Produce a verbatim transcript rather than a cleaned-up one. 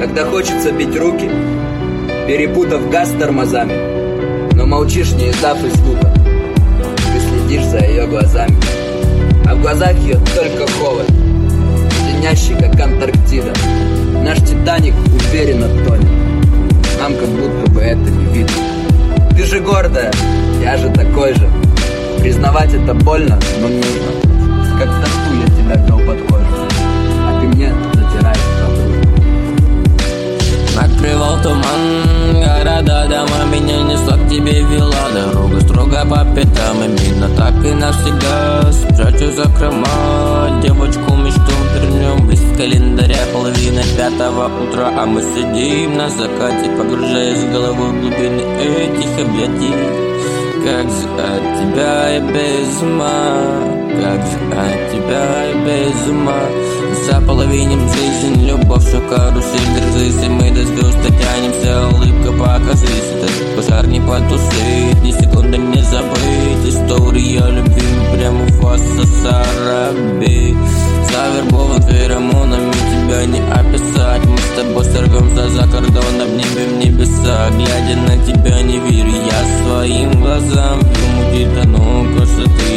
когда хочется бить руки, перепутав газ с тормозами. Но молчишь, не издав и звука. Ты следишь за ее глазами, а в глазах ее только холод, леденящий, как Антарктида. Наш Титаник уверенно тонет, нам как будто бы это не видно. Ты же гордая, я же такой же. Признавать это больно, но нужно. Как тату я тебя вел под кожу, а ты мне затираешь тату. Накрывал туман, города, дома, меня несла к тебе вела. Дорога строго по пятам, именно так и навсегда. Спрячу закрома, девочку мечту вернем. Близ календаря половина пятого утра, а мы сидим на закате, погружаясь головой в глубины этих объятий. Как же от тебя я без ума, как же от тебя я без ума. За половинем жизнь, любовь, все карусель, держись, и мы до звезд дотянемся. Улыбка, покажись, этот пожар не потушить, ни секунды не забыть. История любви прямо в вас сараби. Завербован феромонами, тебя не описать. Мы с тобой сорвемся за кордоном, небе в небеса. Глядя на тебя не верю я своим глазам. Вью мутит оно красоты,